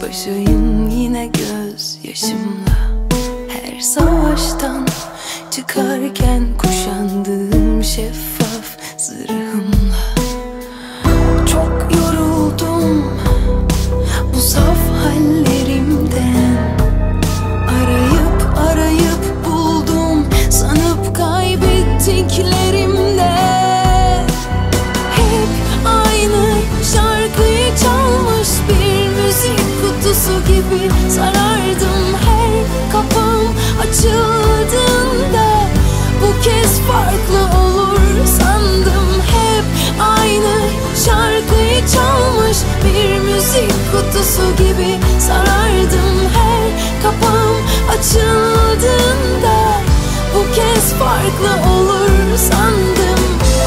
Savaşayım yine gözyaşımla, her savaştan çıkarken kuşandığım şeffaf zırhımla. Çok yoruldum bu saf hallerimden, arayıp arayıp buldum sanıp kaybettiklerimde. Hep aynı şarkıyı çalmış bir müzik kutusu gibi sarardım her kapım açıldığında. Bu kez farklı olur sandım, hep aynı şarkıyı çalmış bir müzik kutusu gibi sarardım her kapım açıldığında. Bu kez farklı olur sandım.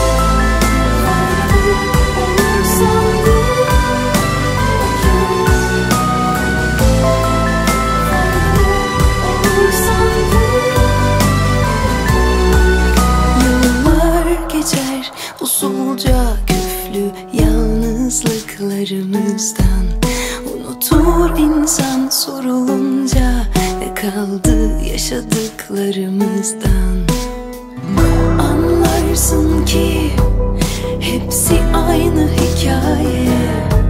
Usulca küflü yalnızlıklarımızdan unutur insan sorulunca, ne kaldı yaşadıklarımızdan. Anlarsın ki hepsi aynı hikaye,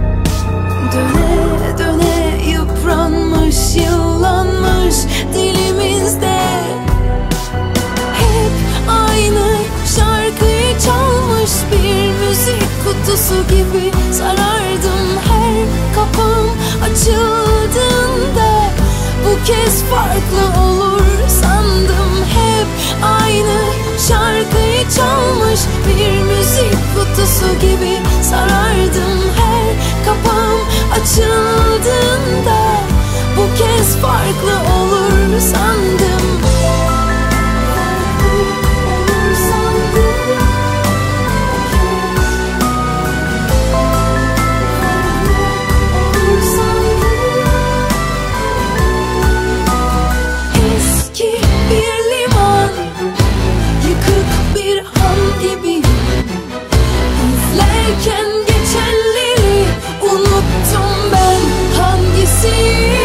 döne döne yıpranmış, yıllanmış dilimizde. Hep aynı şarkıyı çalmış bir müzik kutusu gibi sarardım her kapım açıldığında. Bu kez farklı olur sandım, hep aynı şarkıyı çalmış bir müzik kutusu gibi sarardım her kapım açıldığında. Bu kez farklı olur sandım. Geçenleri unuttum ben, hangisi?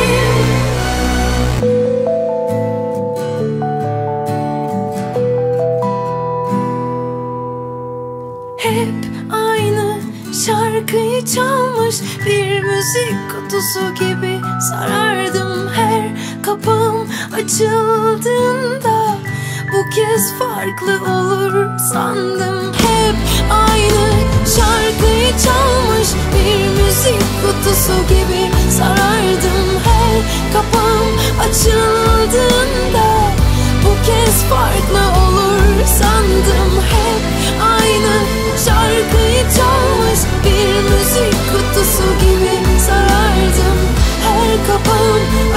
Hep aynı şarkıyı çalmış bir müzik kutusu gibi sarardım her kapım açıldığında. Bu kez farklı olur sandım, hep aynı şarkıyı çalmış bir müzik kutusu gibi sarardım her kapım açıldığında. Bu kez farklı olur sandım, hep aynı şarkıyı çalmış bir müzik kutusu gibi sarardım her kapım